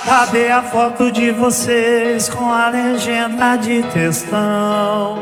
Cadê a foto de vocês com a legenda de textão?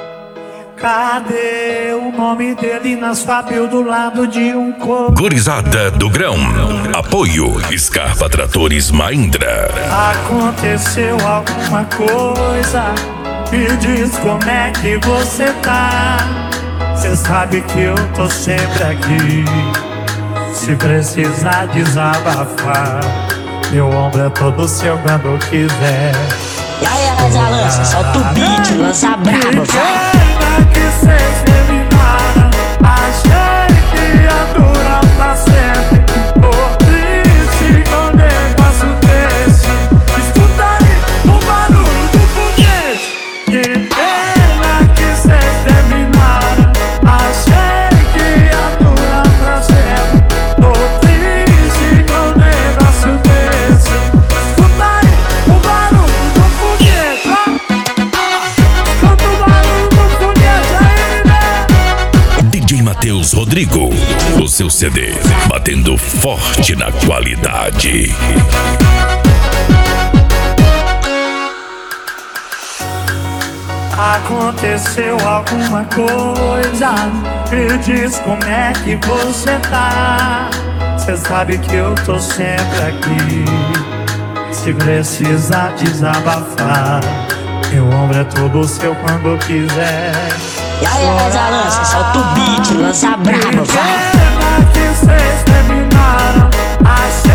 Cadê o nome dele na sua bio do lado de um corpo? Gurizada do Grão. Apoio Scarpa Tratores Mahindra. Aconteceu alguma coisa? Me diz como é que você tá. Cê sabe que eu tô sempre aqui. Se precisar desabafar, meu ombro é todo seu quando quiser. E aí, Asa, lança, solta o beat, lança brabo, vai. Que cês terminaram, achei que ia durar pra sempre. Tô triste com um negócio desse. Escuta aí o barulho do foguete. Que pena que cês terminaram, achei que ia durar pra sempre. Tô triste com um negócio desse. Escuta aí o barulho do foguete. Escuta o barulho do foguete aí, né? DJ Matheus Rodrigo. O seu CD batendo forte na qualidade. Aconteceu alguma coisa? Me diz como é que você tá. Cê sabe que eu tô sempre aqui. Se precisar desabafar, meu ombro é todo seu quando quiser. E aí, Asa, lança, solta o beat, lança brabo, vai. Pena que cês terminaram,